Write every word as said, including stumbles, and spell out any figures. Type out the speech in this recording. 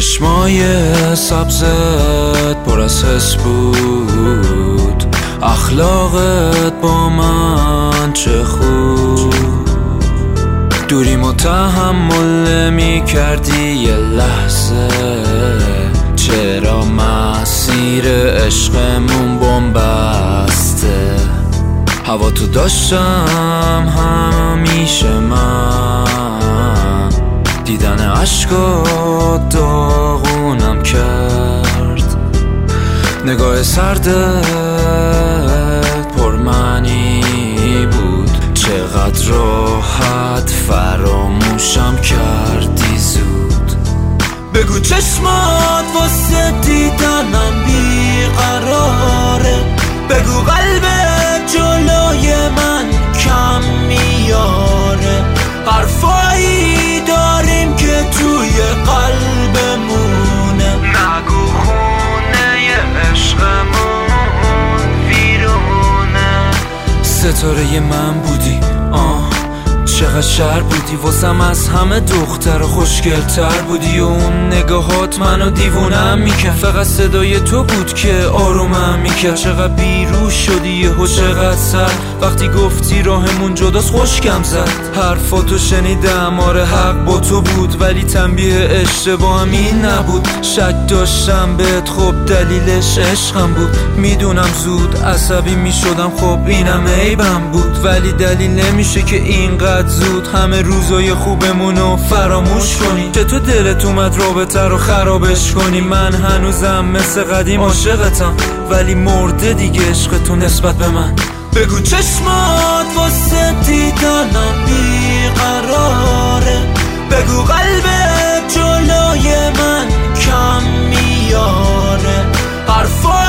چشمای سبزت پر از حس بود، اخلاقت با من چه خوب. دوریم و تحمل نمی کردی یه لحظه، چرا مسیر عشقمون بنبسته. هوا تو داشتم همیشه من، دیدن عشقات داغونم کرد. نگاه سردت پرمعنی بود، چقدر راحت فراموشم کردی زود. بگو چشمات واسه دیدنم بیقراره، بگو قلبت جلوی من کم میاره. حرفایی داریم که توی قلبمونه، نگو خونه عشقمون ویرونه. ستاره من بودی آه، چقدر شر بودی واسم، از همه دختر خوشگلتر بودی. و اون نگاهات منو دیوونم میکرد، فقط صدای تو بود که آرومم میکرد. چقدر بیروش شدی یهو، چقدر سر وقتی گفتی راهمون جداست خشکم زد. حرفاتو شنیدم آره حق با تو بود، ولی تنبیه اشتباهم این نبود. شک داشتم بهت خب دلیلش عشقم بود، میدونم زود عصبی میشدم خب اینم عیبم بود. ولی دلیل نمیشه که اینقدر زود همه روزای خوبمونو فراموش کنی. که تو دلت اومد رابطه رو خرابش کنی. من هنوزم مثل قدیم عاشقتم، ولی مرده دیگه عشق تو نسبت به من. بگو چشمات واسه دیدنم بیقراره، بگو قلبت جلوی من کم میاره. حرفا